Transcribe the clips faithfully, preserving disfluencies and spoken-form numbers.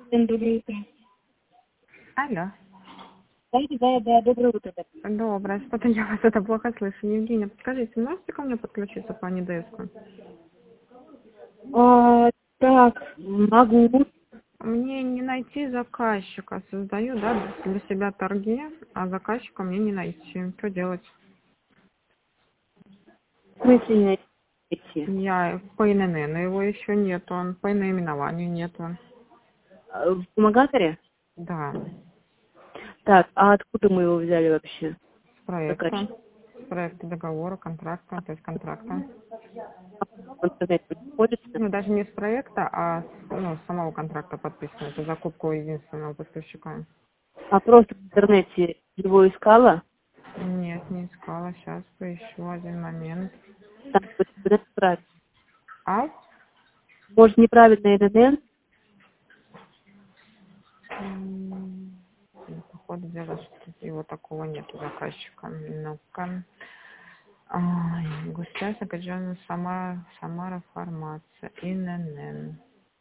Доброе утро. Алло. Да, да, да, доброе утро. Доброе. Что-то я вас это плохо слышу. Евгения, подскажите, можете ко мне подключиться по Нидеску? А, так, могу. Мне не найти заказчика. Создаю, да, для себя торги, а заказчика мне не найти. Что делать? В смысле не найти? Я по ИНН, но его еще нет, он по наименованию нет. Он. А, В помогаторе? Да, Так, а откуда мы его взяли вообще? с проекта. Заказчик. С проекта договора, контракта, то есть контракта. В интернете находится. Ну, даже не с проекта, а с, ну, с самого контракта подписано. Это закупка у единственного поставщика. А просто в интернете его искала. Нет, не искала. Сейчас поищу один момент. Так, вот это правильно. А? Может, неправильно ИНН? М, ну, походу дела, что его такого нет у заказчика. Ну-ка. Ай, густая сокожжённая Самара, Самара фармация. ИНН.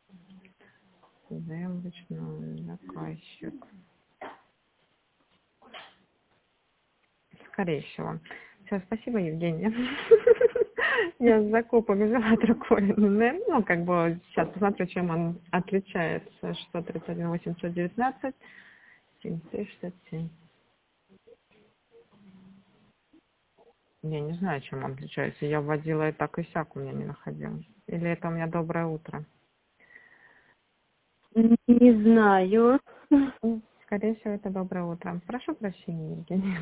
Землечный заказчик. Скорее всего. Все, спасибо, Евгения. Я с закупок взяла другой ИНН. Ну, как бы сейчас посмотрю, чем он отличается. шестьсот тридцать один восемьсот девятнадцать семьдесят три шестьдесят семь. Я не знаю, чем он отличается. Я вводила и так, и сяк у меня не находила. Или это у меня доброе утро? Не знаю. М, Скорее всего, это доброе утро. Прошу прощения, Евгения.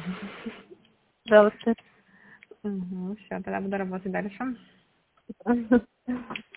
Пожалуйста. Угу, все, тогда буду работать дальше.